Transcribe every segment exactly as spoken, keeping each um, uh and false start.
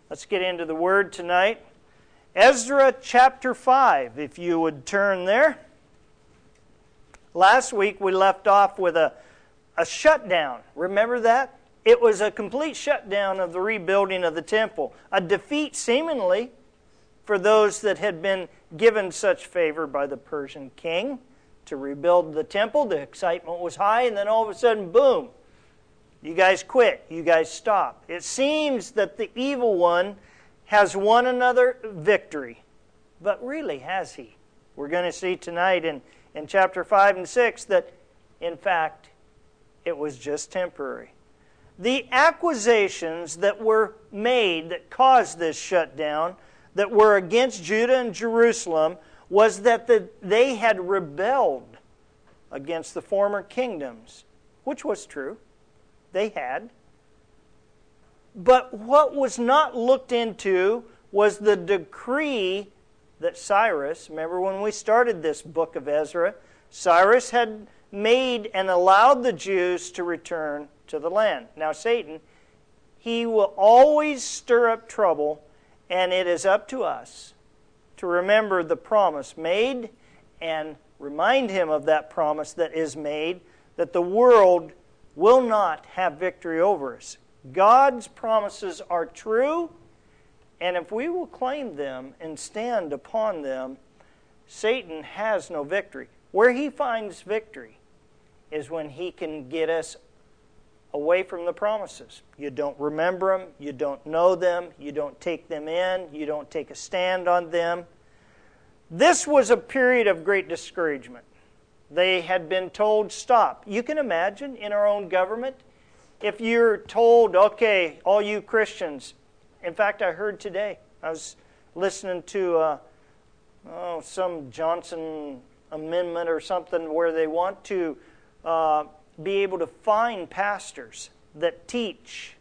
Let's get into the Word tonight. Ezra chapter five, if you would turn there. Last week we left off with a, a shutdown. Remember that? It was a complete shutdown of the rebuilding of the temple. A defeat, seemingly, for those that had been given such favor by the Persian king to rebuild the temple. The excitement was high, and then all of a sudden, boom, you guys quit. You guys stop. It seems that the evil one has won another victory. But really, has he? We're going to see tonight in, in chapter five and six that, in fact, it was just temporary. The accusations that were made that caused this shutdown, that were against Judah and Jerusalem, was that the, they had rebelled against the former kingdoms, which was true. They had. But what was not looked into was the decree that Cyrus, remember when we started this book of Ezra, Cyrus had made and allowed the Jews to return to the land. Now Satan, he will always stir up trouble, and it is up to us to remember the promise made and remind him of that promise that is made, that the world will not have victory over us. God's promises are true, and if we will claim them and stand upon them, Satan has no victory. Where he finds victory is when he can get us away from the promises. You don't remember them, you don't know them, you don't take them in, you don't take a stand on them. This was a period of great discouragement. They had been told, stop. You can imagine in our own government, if you're told, okay, all you Christians, in fact, I heard today, I was listening to uh, oh, some Johnson amendment or something where they want to uh, be able to fine pastors that teach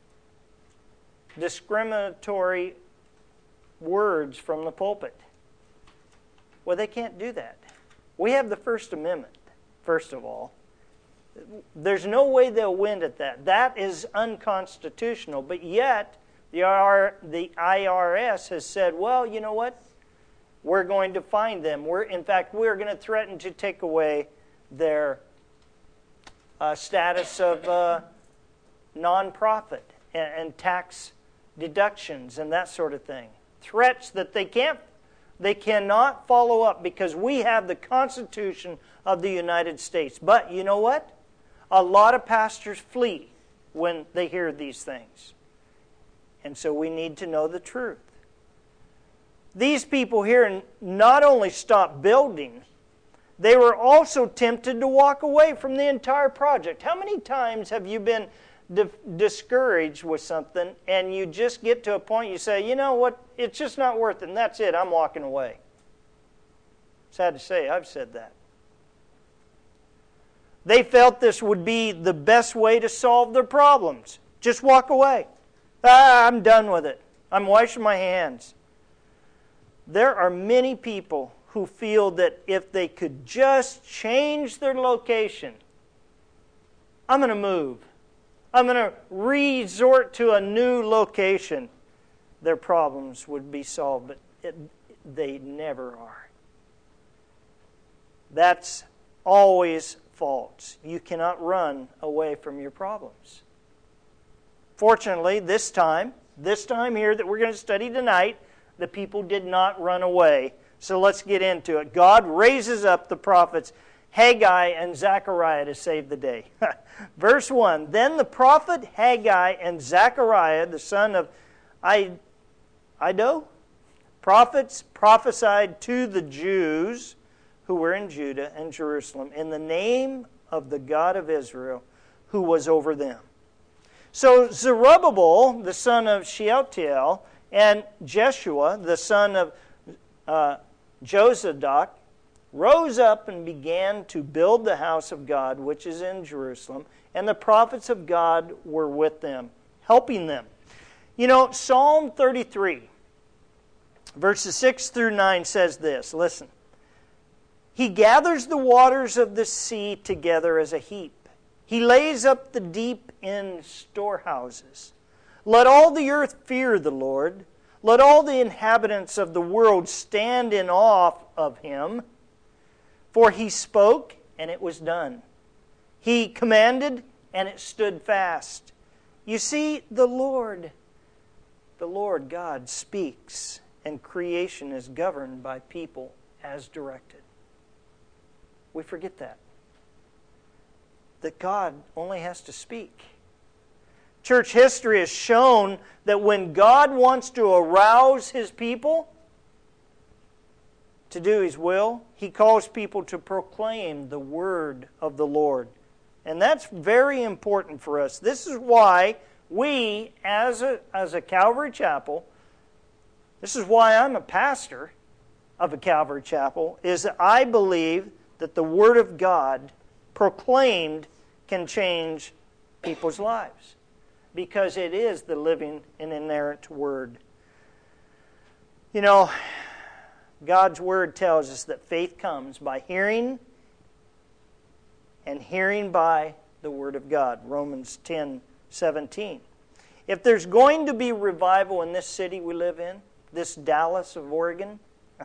discriminatory words from the pulpit. Well, they can't do that. We have the First Amendment, first of all. There's no way they'll win at that. That is unconstitutional. But yet, the I R S has said, well, you know what? We're going to fine them. We're, in fact, we're going to threaten to take away their uh, status of uh, non-profit and, and tax deductions and that sort of thing. Threats that they can't They cannot follow up because we have the Constitution of the United States. But you know what? A lot of pastors flee when they hear these things. And so we need to know the truth. These people here not only stopped building, they were also tempted to walk away from the entire project. How many times have you been di- discouraged with something and you just get to a point you say, you know what, it's just not worth it, and that's it, I'm walking away. Sad to say, I've said that. They felt this would be the best way to solve their problems. Just walk away. Ah, I'm done with it. I'm washing my hands. There are many people who feel that if they could just change their location, I'm going to move. I'm going to resort to a new location. Their problems would be solved, but it, they never are. That's always false. You cannot run away from your problems. Fortunately, this time, this time here that we're going to study tonight, the people did not run away. So let's get into it. God raises up the prophets Haggai and Zechariah to save the day. Verse one, then the prophet Haggai and Zechariah, the son of Iddo, prophets prophesied to the Jews who were in Judah and Jerusalem in the name of the God of Israel who was over them. So Zerubbabel, the son of Shealtiel, and Jeshua, the son of uh, Jozadak, rose up and began to build the house of God, which is in Jerusalem, and the prophets of God were with them, helping them. You know, Psalm thirty-three, verses six through nine says this, listen. He gathers the waters of the sea together as a heap. He lays up the deep in storehouses. Let all the earth fear the Lord. Let all the inhabitants of the world stand in awe of Him. For He spoke, and it was done. He commanded, and it stood fast. You see, the Lord, the Lord God speaks, and creation is governed by people as directed. We forget that. That God only has to speak. Church history has shown that when God wants to arouse His people to do His will, He calls people to proclaim the word of the Lord. And that's very important for us. This is why we, as a, as a Calvary Chapel, this is why I'm a pastor of a Calvary Chapel, is that I believe that the Word of God proclaimed can change people's lives. Because it is the living and inerrant Word. You know, God's Word tells us that faith comes by hearing, and hearing by the Word of God. Romans ten seventeen. If there's going to be revival in this city we live in, this Dallas of Oregon,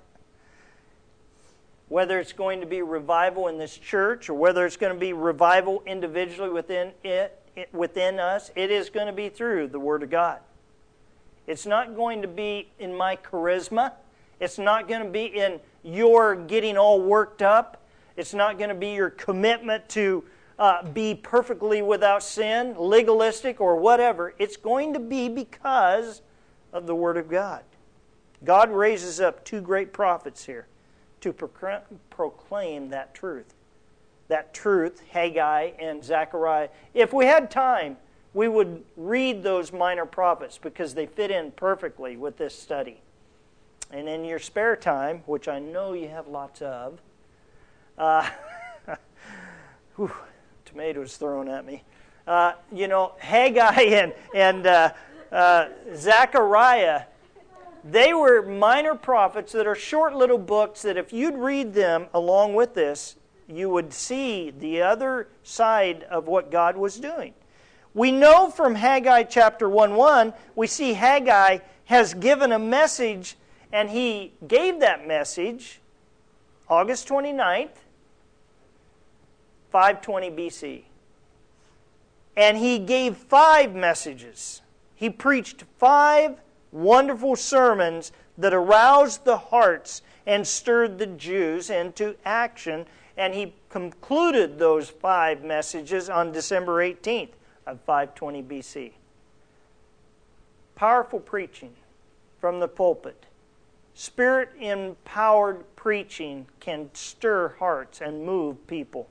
whether it's going to be revival in this church or whether it's going to be revival individually within it, it within us, it is going to be through the Word of God. It's not going to be in my charisma. It's not going to be in your getting all worked up. It's not going to be your commitment to uh, be perfectly without sin, legalistic, or whatever. It's going to be because of the Word of God. God raises up two great prophets here to proclaim that truth. That truth, Haggai and Zechariah. If we had time, we would read those minor prophets because they fit in perfectly with this study. And in your spare time, which I know you have lots of, uh, whew, tomatoes thrown at me. Uh, you know, Haggai and, and uh, uh, Zechariah, they were minor prophets that are short little books that if you'd read them along with this, you would see the other side of what God was doing. We know from Haggai chapter one one, we see Haggai has given a message, and he gave that message August twenty-ninth, five twenty B C. And he gave five messages. He preached five wonderful sermons that aroused the hearts and stirred the Jews into action. And he concluded those five messages on December eighteenth of five twenty B C. Powerful preaching from the pulpit. Spirit-empowered preaching can stir hearts and move people.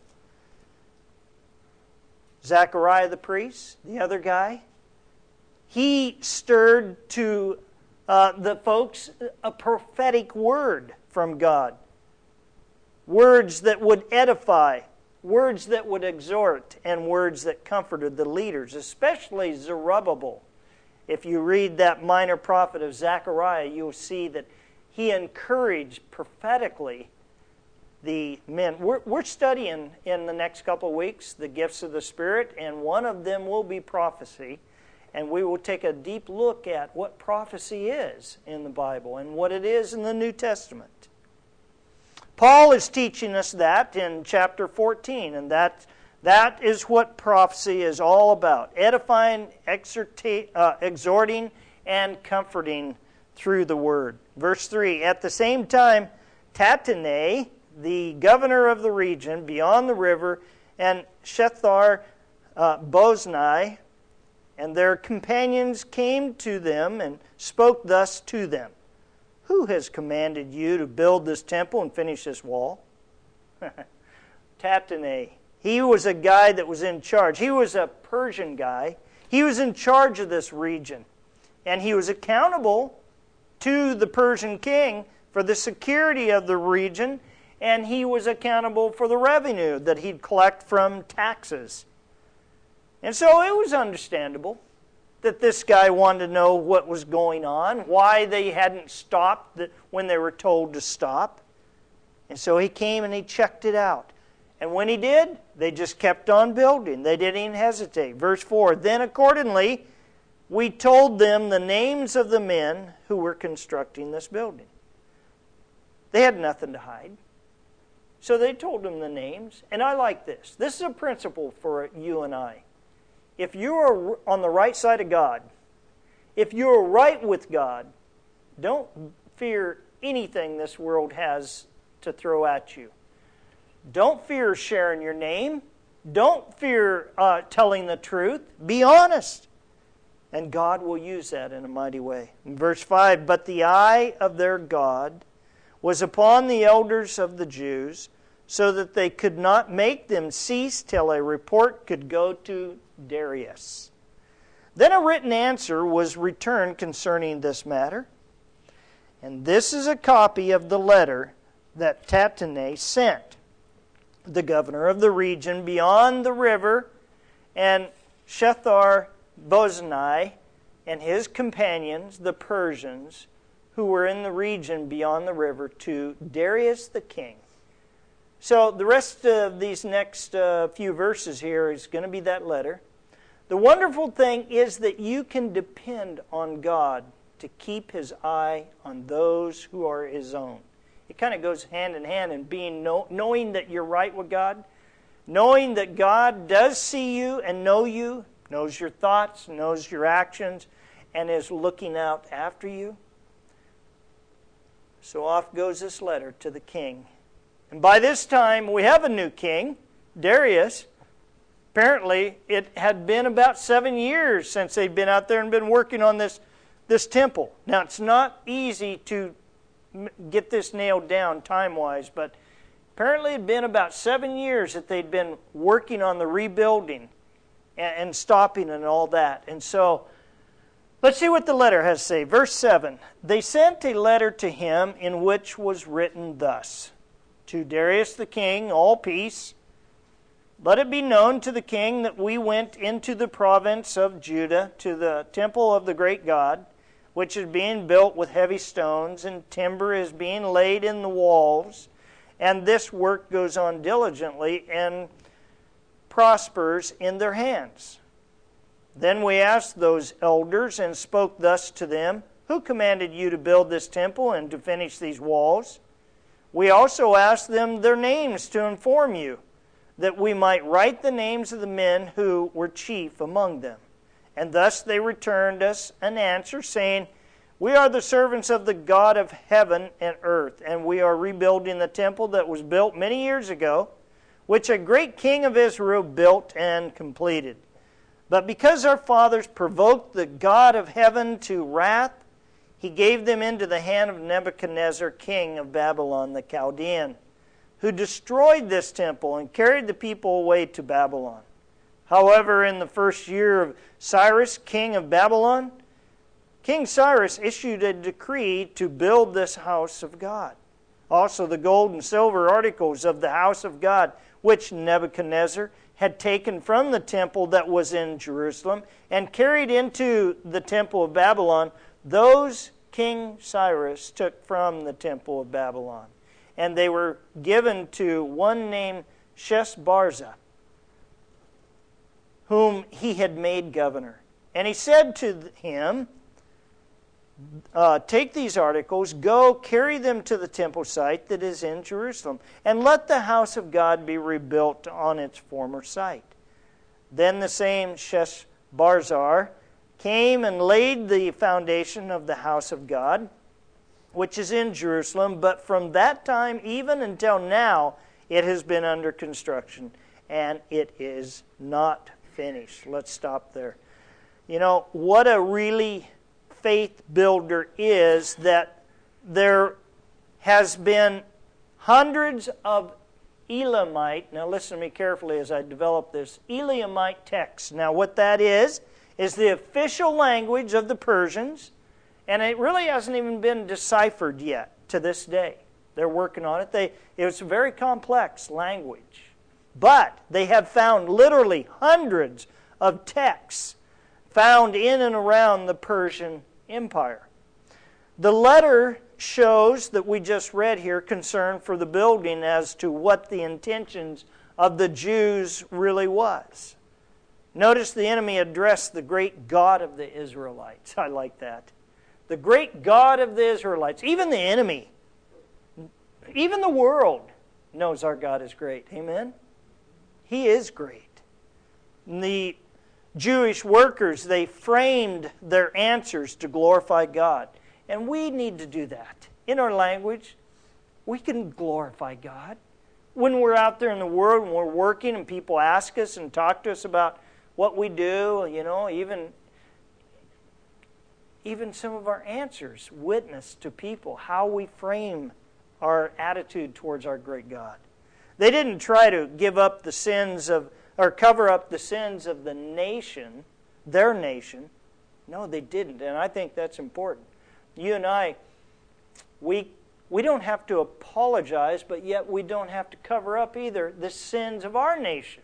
Zechariah the priest, the other guy, he stirred to uh, the folks a prophetic word from God. Words that would edify, words that would exhort, and words that comforted the leaders, especially Zerubbabel. If you read that minor prophet of Zechariah, you'll see that he encouraged prophetically the men. We're, we're studying in the next couple of weeks the gifts of the Spirit, and one of them will be prophecy. And we will take a deep look at what prophecy is in the Bible and what it is in the New Testament. Paul is teaching us that in chapter fourteen, and that, that is what prophecy is all about. Edifying, exhorta- uh, exhorting, and comforting through the Word. Verse three, at the same time, Tattenai, the governor of the region beyond the river, and Shethar uh, Boznai, and their companions came to them and spoke thus to them. Who has commanded you to build this temple and finish this wall? Tattenai. He was a guy that was in charge. He was a Persian guy. He was in charge of this region. And he was accountable to the Persian king for the security of the region. And he was accountable for the revenue that he'd collect from taxes. And so it was understandable that this guy wanted to know what was going on, why they hadn't stopped when they were told to stop. And so he came and he checked it out. And when he did, they just kept on building. They didn't even hesitate. Verse four, then accordingly, we told them the names of the men who were constructing this building. They had nothing to hide. So they told them the names. And I like this. This is a principle for you and I. If you are on the right side of God, if you are right with God, don't fear anything this world has to throw at you. Don't fear sharing your name. Don't fear uh, telling the truth. Be honest. And God will use that in a mighty way. In verse five, but the eye of their God was upon the elders of the Jews, so that they could not make them cease till a report could go to Darius. Then a written answer was returned concerning this matter. And this is a copy of the letter that Tattenai sent, the governor of the region beyond the river, and Shethar-bozenai and his companions, the Persians, who were in the region beyond the river, to Darius the king. So the rest of these next uh, few verses here is going to be that letter. The wonderful thing is that you can depend on God to keep His eye on those who are His own. It kind of goes hand in hand in being know, knowing that you're right with God, knowing that God does see you and know you, knows your thoughts, knows your actions, and is looking out after you. So off goes this letter to the king. And by this time, we have a new king, Darius. Apparently, it had been about seven years since they'd been out there and been working on this, this temple. Now, it's not easy to get this nailed down time-wise, but apparently it had been about seven years that they'd been working on the rebuilding and, and stopping and all that. And so, let's see what the letter has to say. Verse seven, they sent a letter to him in which was written thus, to Darius the king, all peace. Let it be known to the king that we went into the province of Judah to the temple of the great God, which is being built with heavy stones, and timber is being laid in the walls, and this work goes on diligently and prospers in their hands. Then we asked those elders and spoke thus to them, who commanded you to build this temple and to finish these walls? We also asked them their names to inform you, that we might write the names of the men who were chief among them. And thus they returned us an answer, saying, we are the servants of the God of heaven and earth, and we are rebuilding the temple that was built many years ago, which a great king of Israel built and completed. But because our fathers provoked the God of heaven to wrath, He gave them into the hand of Nebuchadnezzar, king of Babylon the Chaldean, who destroyed this temple and carried the people away to Babylon. However, in the first year of Cyrus, king of Babylon, King Cyrus issued a decree to build this house of God. Also the gold and silver articles of the house of God, which Nebuchadnezzar had taken from the temple that was in Jerusalem and carried into the temple of Babylon, those King Cyrus took from the temple of Babylon. And they were given to one named Sheshbazzar, whom he had made governor. And he said to him, uh, take these articles, go carry them to the temple site that is in Jerusalem, and let the house of God be rebuilt on its former site. Then the same Sheshbazzar came and laid the foundation of the house of God, which is in Jerusalem, but from that time even until now it has been under construction, and it is not finished. Let's stop there. You know, what a really faith builder is that there has been hundreds of Elamite, now listen to me carefully as I develop this, Elamite texts. Now what that is, is the official language of the Persians, and it really hasn't even been deciphered yet to this day. They're working on it. They, it's a very complex language. But they have found literally hundreds of texts found in and around the Persian Empire. The letter shows that we just read here concern for the building as to what the intentions of the Jews really was. Notice the enemy addressed the great God of the Israelites. I like that. The great God of the Israelites. Even the enemy, even the world knows our God is great. Amen? He is great. And the Jewish workers, they framed their answers to glorify God. And we need to do that. In our language, we can glorify God. When we're out there in the world and we're working and people ask us and talk to us about what we do, you know, even, even some of our answers witness to people how we frame our attitude towards our great God. They didn't try to give up the sins of, or cover up the sins of the nation, their nation. No, they didn't, and I think that's important. You and I, we we don't have to apologize, but yet we don't have to cover up either the sins of our nation.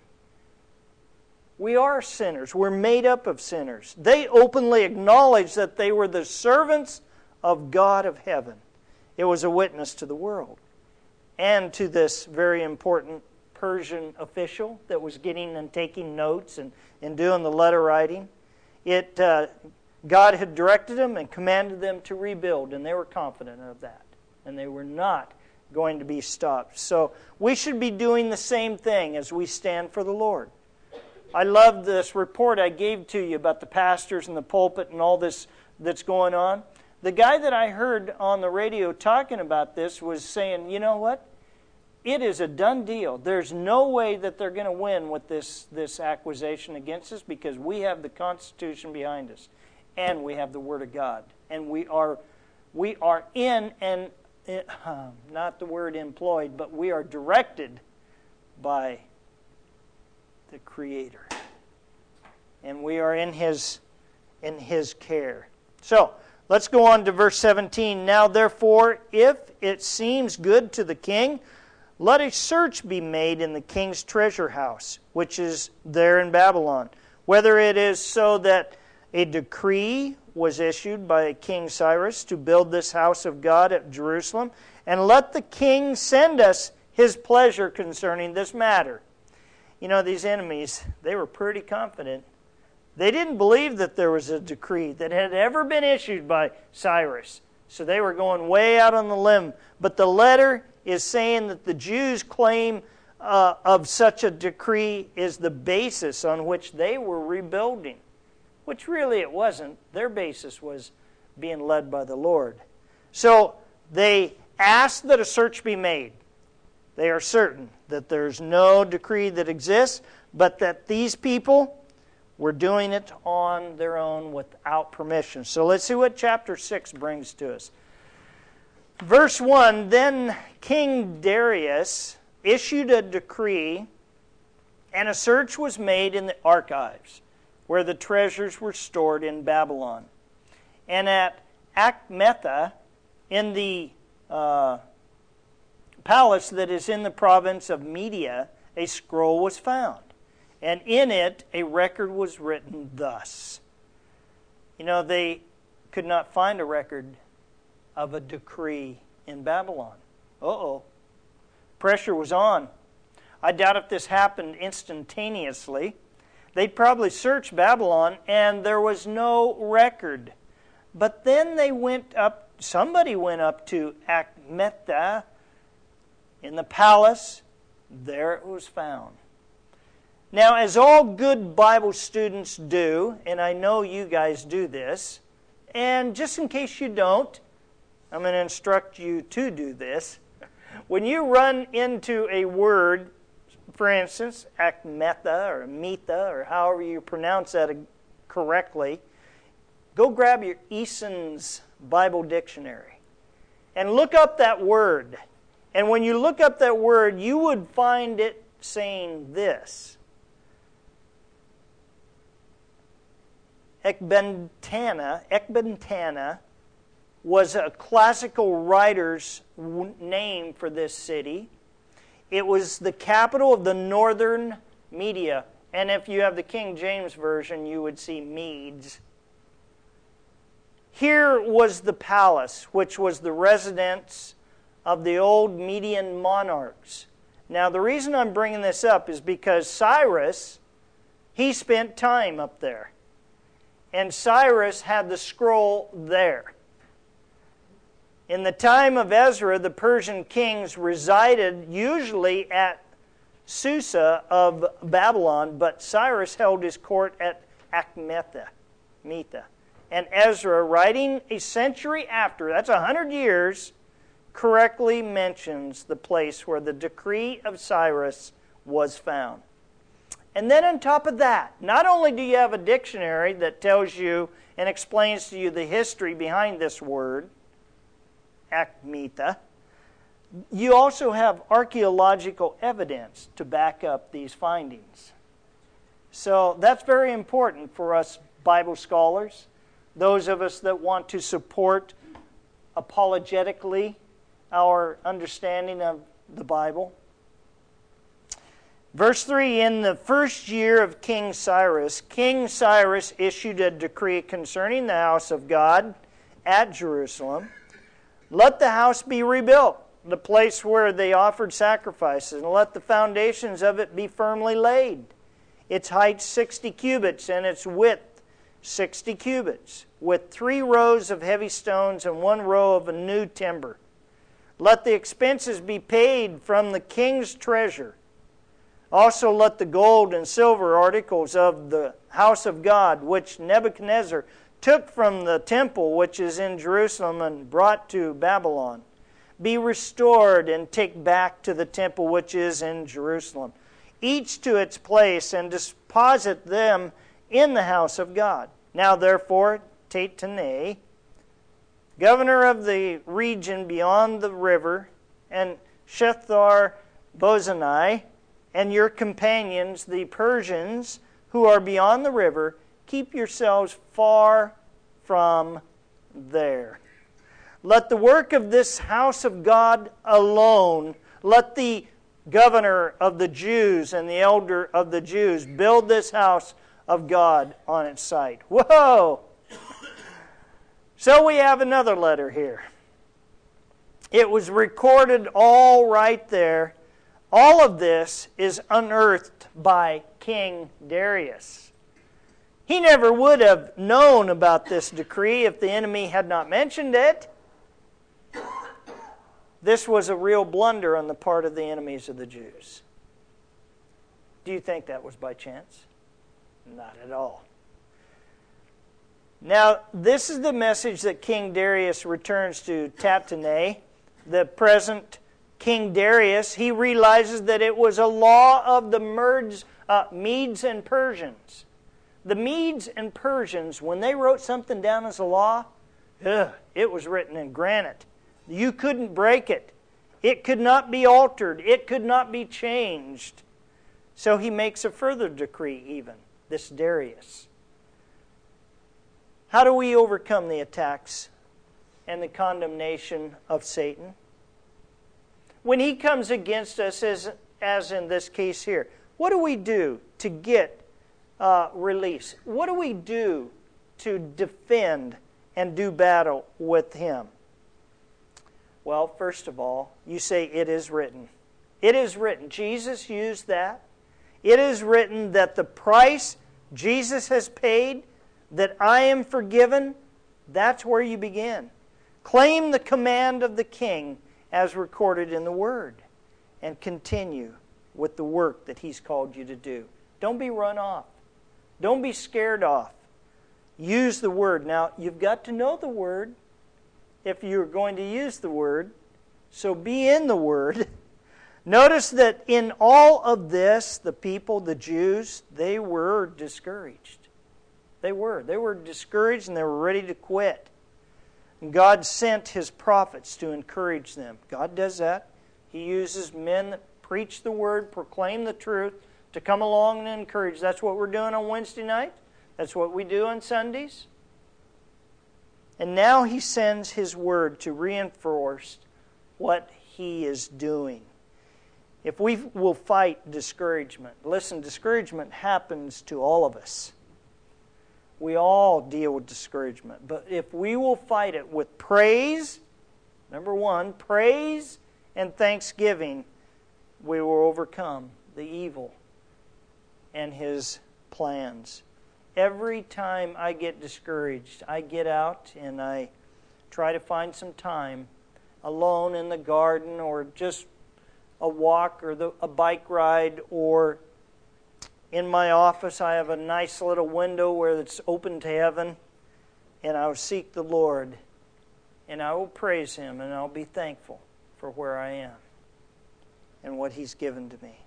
We are sinners. We're made up of sinners. They openly acknowledged that they were the servants of God of heaven. It was a witness to the world and to this very important Persian official that was getting and taking notes and, and doing the letter writing. It uh, God had directed them and commanded them to rebuild, and they were confident of that. And they were not going to be stopped. So we should be doing the same thing as we stand for the Lord. I love this report I gave to you about the pastors and the pulpit and all this that's going on. The guy that I heard on the radio talking about this was saying, you know what? It is a done deal. There's no way that they're going to win with this, this accusation against us because we have the Constitution behind us and we have the Word of God. And we are we are in, and uh, not the word employed, but we are directed by the Creator. And we are in His, in His care. So, let's go on to verse seventeen. Now therefore, if it seems good to the king, let a search be made in the king's treasure house, which is there in Babylon, whether it is so that a decree was issued by King Cyrus to build this house of God at Jerusalem, and let the king send us his pleasure concerning this matter. You know, these enemies, they were pretty confident. They didn't believe that there was a decree that had ever been issued by Cyrus. So they were going way out on the limb. But the letter is saying that the Jews' claim uh, of such a decree is the basis on which they were rebuilding. Which really it wasn't. Their basis was being led by the Lord. So they asked that a search be made. They are certain that there's no decree that exists, but that these people were doing it on their own without permission. So let's see what chapter six brings to us. Verse one, then King Darius issued a decree, and a search was made in the archives, where the treasures were stored in Babylon. And at Achmetha, in the uh, palace that is in the province of Media, a scroll was found. And in it a record was written thus. You know, they could not find a record of a decree in Babylon. Uh-oh. Pressure was on. I doubt if this happened instantaneously. They'd probably searched Babylon and there was no record. But then they went up, somebody went up to Achmetha in the palace. There it was found. Now, as all good Bible students do, and I know you guys do this, and just in case you don't, I'm going to instruct you to do this. When you run into a word, for instance, Achmetha or Metha, or however you pronounce that correctly, go grab your Eason's Bible Dictionary and look up that word. And when you look up that word, you would find it saying this. Ecbatana, Ecbatana was a classical writer's name for this city. It was the capital of the northern Media. And if you have the King James Version, you would see Medes. Here was the palace, which was the residence of the old Median monarchs. Now, the reason I'm bringing this up is because Cyrus He spent time up there. And Cyrus had the scroll there. In the time of Ezra, the Persian kings resided usually at Susa of Babylon, but Cyrus held his court at Achmetha. Metha. And Ezra, writing a century after, that's a hundred years, correctly mentions the place where the decree of Cyrus was found. And then on top of that, not only do you have a dictionary that tells you and explains to you the history behind this word, Achmetha, you also have archaeological evidence to back up these findings. So that's very important for us Bible scholars, those of us that want to support apologetically our understanding of the Bible. Verse three, in the first year of King Cyrus, King Cyrus issued a decree concerning the house of God at Jerusalem. Let the house be rebuilt, the place where they offered sacrifices, and let the foundations of it be firmly laid. Its height sixty cubits, and its width sixty cubits, with three rows of heavy stones and one row of a new timber. Let the expenses be paid from the king's treasure. Also let the gold and silver articles of the house of God, which Nebuchadnezzar took from the temple which is in Jerusalem and brought to Babylon, be restored and take back to the temple which is in Jerusalem, each to its place, and deposit them in the house of God. Now therefore, Tattenai, governor of the region beyond the river, and Shethar-Bozenai, and your companions, the Persians, who are beyond the river, keep yourselves far from there. Let the work of this house of God alone, let the governor of the Jews and the elder of the Jews build this house of God on its site. Whoa! So we have another letter here. It was recorded all right there. All of this is unearthed by King Darius. He never would have known about this decree if the enemy had not mentioned it. This was a real blunder on the part of the enemies of the Jews. Do you think that was by chance? Not at all. Now, this is the message that King Darius returns to Tattenai, the present King Darius. He realizes that it was a law of the Merds, uh, Medes and Persians. The Medes and Persians, when they wrote something down as a law, ugh, it was written in granite. You couldn't break it. It could not be altered. It could not be changed. So he makes a further decree even, this Darius. How do we overcome the attacks and the condemnation of Satan? When he comes against us, as, as in this case here, what do we do to get uh, release? What do we do to defend and do battle with him? Well, first of all, you say, it is written. It is written. Jesus used that. It is written that the price Jesus has paid, that I am forgiven, that's where you begin. Claim the command of the King as recorded in the Word, and continue with the work that He's called you to do. Don't be run off. Don't be scared off. Use the Word. Now, you've got to know the Word if you're going to use the Word, so be in the Word. Notice that in all of this, the people, the Jews, they were discouraged. They were. They were discouraged and they were ready to quit. God sent His prophets to encourage them. God does that. He uses men that preach the Word, proclaim the truth, to come along and encourage. That's what we're doing on Wednesday night. That's what we do on Sundays. And now He sends His Word to reinforce what He is doing. If we will fight discouragement, listen, discouragement happens to all of us. We all deal with discouragement. But if we will fight it with praise, number one, praise and thanksgiving, we will overcome the evil and his plans. Every time I get discouraged, I get out and I try to find some time alone in the garden, or just a walk, or the, a bike ride, or in my office I have a nice little window where it's open to heaven, and I will seek the Lord, and I will praise Him, and I'll be thankful for where I am and what He's given to me.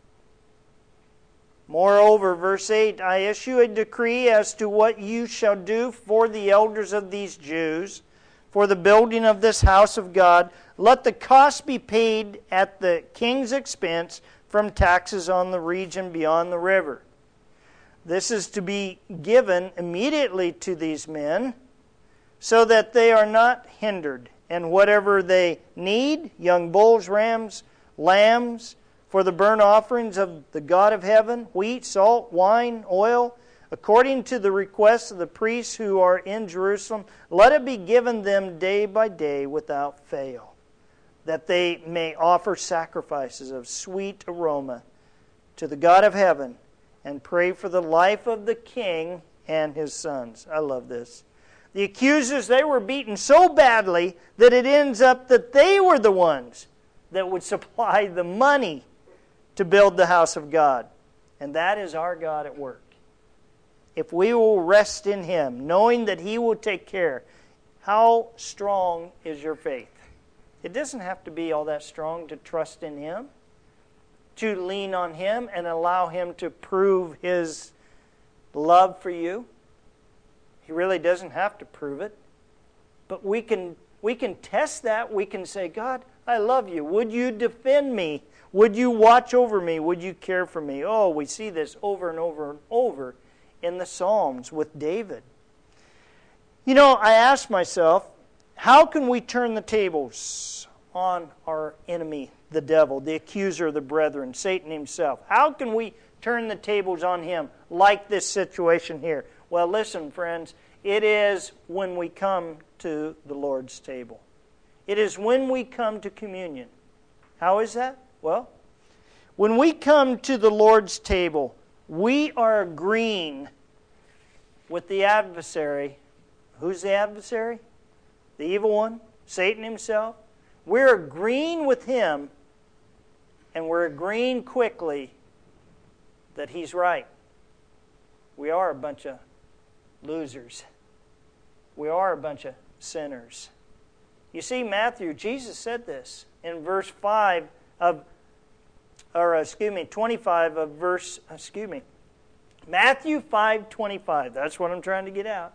Moreover, verse eight, I issue a decree as to what you shall do for the elders of these Jews, for the building of this house of God. Let the cost be paid at the king's expense from taxes on the region beyond the river. This is to be given immediately to these men, so that they are not hindered. And whatever they need, young bulls, rams, lambs, for the burnt offerings of the God of heaven, wheat, salt, wine, oil, according to the requests of the priests who are in Jerusalem, let it be given them day by day without fail, that they may offer sacrifices of sweet aroma to the God of heaven, and pray for the life of the king and his sons. I love this. The accusers, they were beaten so badly that it ends up that they were the ones that would supply the money to build the house of God. And that is our God at work. If we will rest in Him, knowing that He will take care, how strong is your faith? It doesn't have to be all that strong to trust in Him, to lean on Him and allow Him to prove His love for you. He really doesn't have to prove it. But we can we can test that. We can say, God, I love you. Would you defend me? Would you watch over me? Would you care for me? Oh, we see this over and over and over in the Psalms with David. You know, I ask myself, how can we turn the tables on our enemy, the devil, the accuser of the brethren, Satan himself? How can we turn the tables on him like this situation here? Well, listen, friends, it is when we come to the Lord's table. It is when we come to communion. How is that? Well, when we come to the Lord's table, we are agreeing with the adversary. Who's the adversary? The evil one, Satan himself. We're agreeing with him, and we're agreeing quickly that he's right. We are a bunch of losers. We are a bunch of sinners. You see, Matthew, Jesus said this in verse five of, or excuse me, twenty-five of verse, excuse me, Matthew five twenty-five. That's what I'm trying to get out.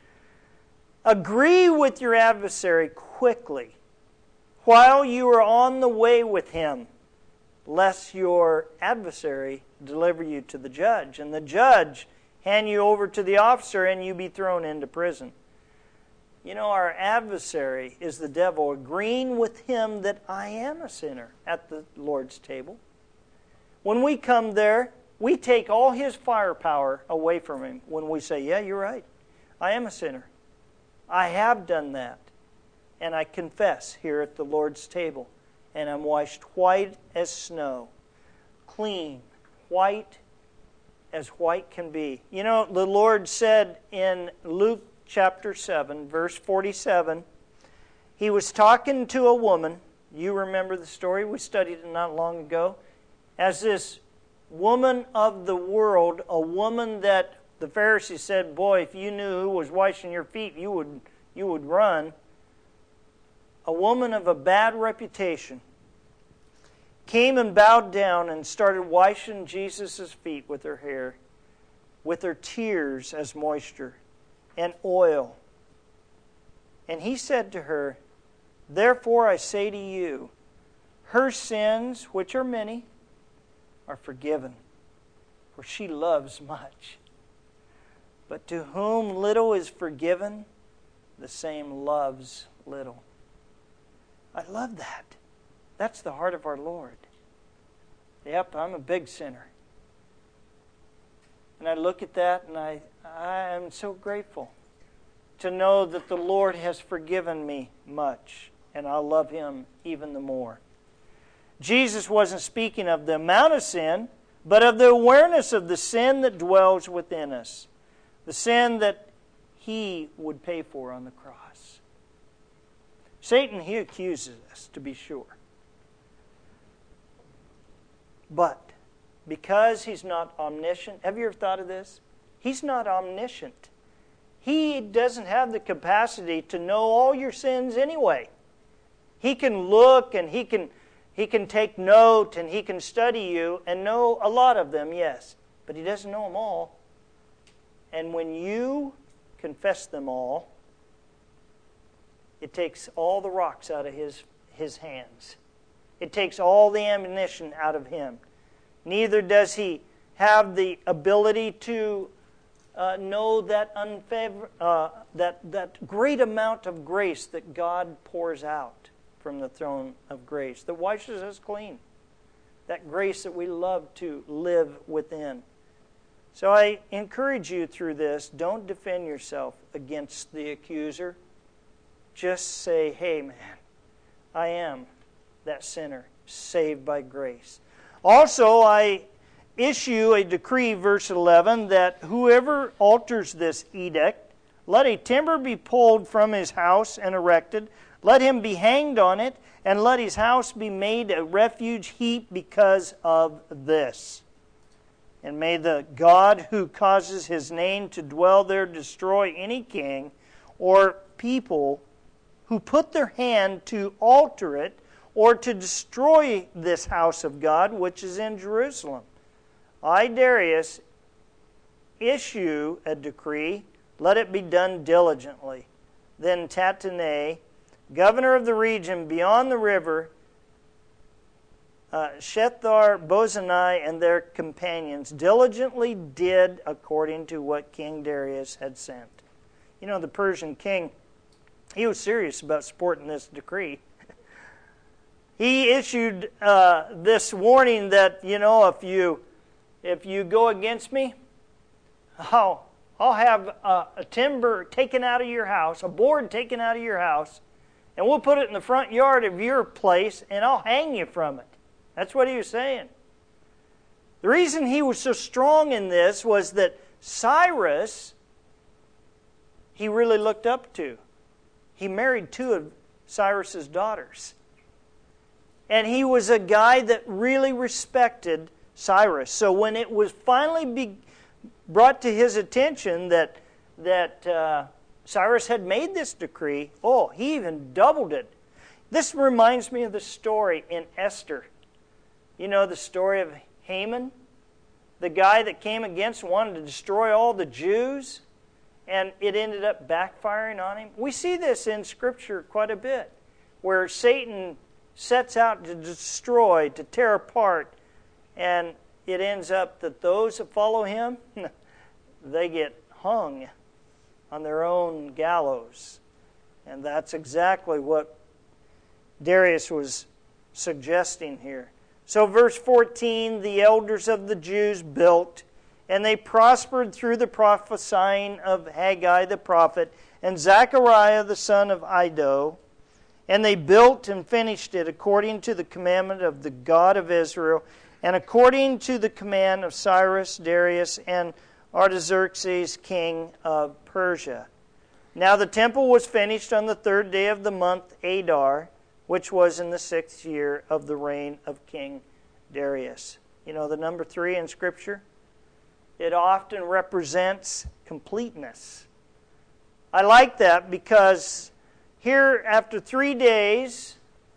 Agree with your adversary quickly while you are on the way with him, lest your adversary deliver you to the judge, and the judge hand you over to the officer, and you be thrown into prison. You know, our adversary is the devil, agreeing with him that I am a sinner at the Lord's table. When we come there, we take all his firepower away from him when we say, yeah, you're right. I am a sinner. I have done that. And I confess here at the Lord's table. And I'm washed white as snow. Clean, white as white can be. You know, the Lord said in Luke chapter seven, verse forty-seven, He was talking to a woman. You remember the story. We studied it not long ago. As this woman of the world, a woman that the Pharisees said, boy, if you knew who was washing your feet, you would, you would run. A woman of a bad reputation came and bowed down and started washing Jesus' feet with her hair, with her tears as moisture and oil. And he said to her, therefore I say to you, her sins, which are many, are forgiven, for she loves much. But to whom little is forgiven, the same loves little. I love that. That's the heart of our Lord. Yep, I'm a big sinner. And I look at that and I, I am so grateful to know that the Lord has forgiven me much, and I'll love Him even the more. Jesus wasn't speaking of the amount of sin, but of the awareness of the sin that dwells within us, the sin that He would pay for on the cross. Satan, he accuses us, to be sure. But because he's not omniscient, have you ever thought of this? He's not omniscient. He doesn't have the capacity to know all your sins anyway. He can look and he can he can take note and he can study you and know a lot of them, yes. But he doesn't know them all. And when you confess them all, it takes all the rocks out of his, his hands. It takes all the ammunition out of him. Neither does he have the ability to uh, know that, unfavor- uh, that, that great amount of grace that God pours out from the throne of grace, that washes us clean. That grace that we love to live within. So I encourage you through this, don't defend yourself against the accuser. Just say, hey man, I am that sinner, saved by grace. Also, I issue a decree, verse eleven, that whoever alters this edict, let a timber be pulled from his house and erected, let him be hanged on it, and let his house be made a refuge heap because of this. And may the God who causes His name to dwell there destroy any king or people who put their hand to alter it or to destroy this house of God which is in Jerusalem. I, Darius, issue a decree, let it be done diligently. Then Tattenai, governor of the region beyond the river, uh, Shethar-Bozenai and their companions diligently did according to what King Darius had sent. You know, the Persian king, he was serious about supporting this decree. He issued uh, this warning that, you know, if you if you go against me, I'll, I'll have a, a timber taken out of your house, a board taken out of your house, and we'll put it in the front yard of your place, and I'll hang you from it. That's what he was saying. The reason he was so strong in this was that Cyrus, he really looked up to. He married two of Cyrus's daughters. And he was a guy that really respected Cyrus. So when it was finally be brought to his attention that, that uh, Cyrus had made this decree, oh, he even doubled it. This reminds me of the story in Esther. You know the story of Haman? The guy that came against, wanted to destroy all the Jews, and it ended up backfiring on him. We see this in Scripture quite a bit, where Satan sets out to destroy, to tear apart, and it ends up that those that follow him, they get hung on their own gallows. And that's exactly what Darius was suggesting here. So verse fourteen, the elders of the Jews built, and they prospered through the prophesying of Haggai the prophet and Zechariah the son of Iddo. And they built and finished it according to the commandment of the God of Israel, and according to the command of Cyrus, Darius, and Artaxerxes, king of Persia. Now the temple was finished on the third day of the month Adar, which was in the sixth year of the reign of King Darius. You know the number three in Scripture? It often represents completeness. I like that because here, after three days,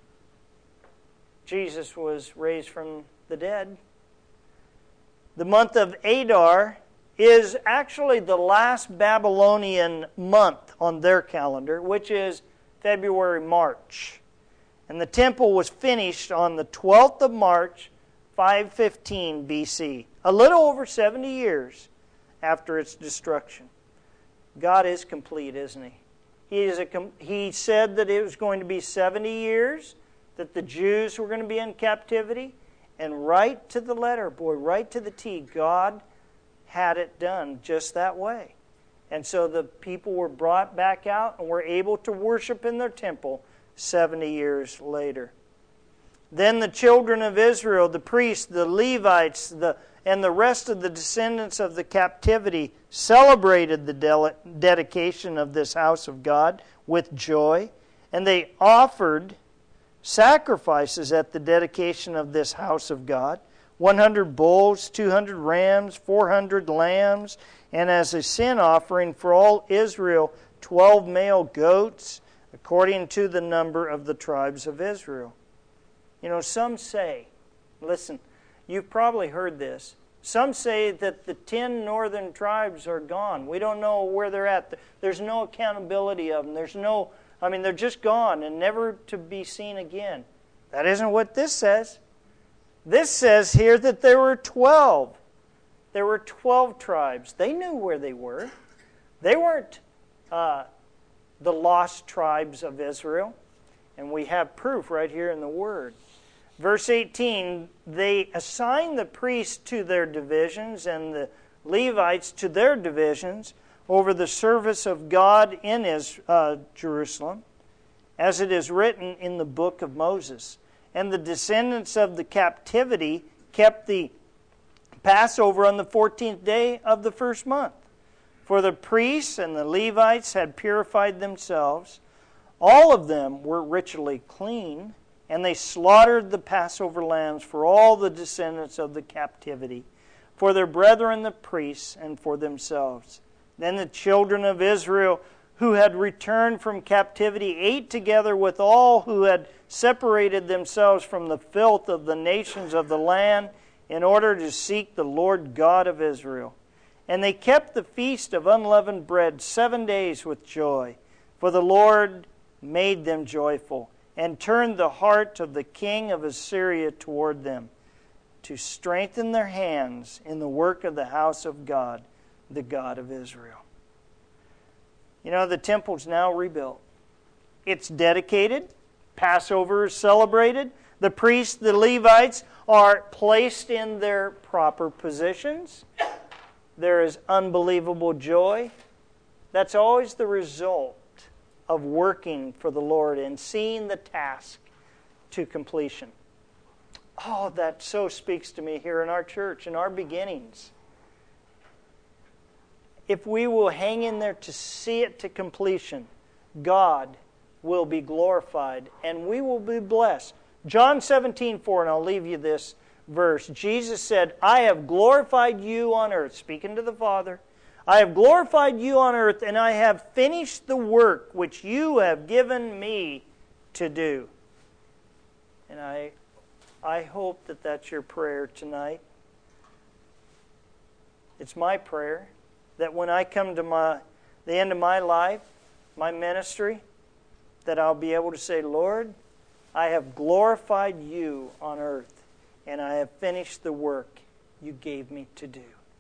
Jesus was raised from the dead. The month of Adar is actually the last Babylonian month on their calendar, which is February, March. And the temple was finished on the twelfth of March, five fifteen B C, a little over seventy years after its destruction. God is complete, isn't He? He, is a, he said that it was going to be seventy years, that the Jews were going to be in captivity, and right to the letter, boy, right to the T, God had it done just that way. And so the people were brought back out and were able to worship in their temple seventy years later. Then the children of Israel, the priests, the Levites, the, and the rest of the descendants of the captivity celebrated the de- dedication of this house of God with joy, and they offered sacrifices at the dedication of this house of God, one hundred bulls, two hundred rams, four hundred lambs, and as a sin offering for all Israel, twelve male goats, according to the number of the tribes of Israel. You know, some say, listen, you've probably heard this, some say that the ten northern tribes are gone. We don't know where they're at. There's no accountability of them. There's no, I mean, they're just gone and never to be seen again. That isn't what this says. This says here that there were twelve. There were twelve tribes. They knew where they were. They weren't uh, the lost tribes of Israel. And we have proof right here in the Word. Verse eighteen, they assigned the priests to their divisions and the Levites to their divisions over the service of God in Israel, uh, Jerusalem, as it is written in the book of Moses. And the descendants of the captivity kept the Passover on the fourteenth day of the first month. For the priests and the Levites had purified themselves. All of them were ritually clean, and they slaughtered the Passover lambs for all the descendants of the captivity, for their brethren the priests, and for themselves. Then the children of Israel who had returned from captivity ate together with all who had separated themselves from the filth of the nations of the land in order to seek the Lord God of Israel. And they kept the feast of unleavened bread seven days with joy, for the Lord made them joyful, and turned the heart of the king of Assyria toward them, to strengthen their hands in the work of the house of God, the God of Israel. You know, the temple's now rebuilt. It's dedicated. Passover is celebrated. The priests, the Levites, are placed in their proper positions. There is unbelievable joy. That's always the result of working for the Lord and seeing the task to completion. Oh, that so speaks to me here in our church, in our beginnings. If we will hang in there to see it to completion, God will be glorified and we will be blessed. John seventeen four, and I'll leave you this verse. Jesus said, I have glorified you on earth, speaking to the Father. I have glorified you on earth, and I have finished the work which you have given me to do. And I, I hope that that's your prayer tonight. It's my prayer that when I come to my the end of my life, my ministry, that I'll be able to say, Lord, I have glorified you on earth, and I have finished the work you gave me to do.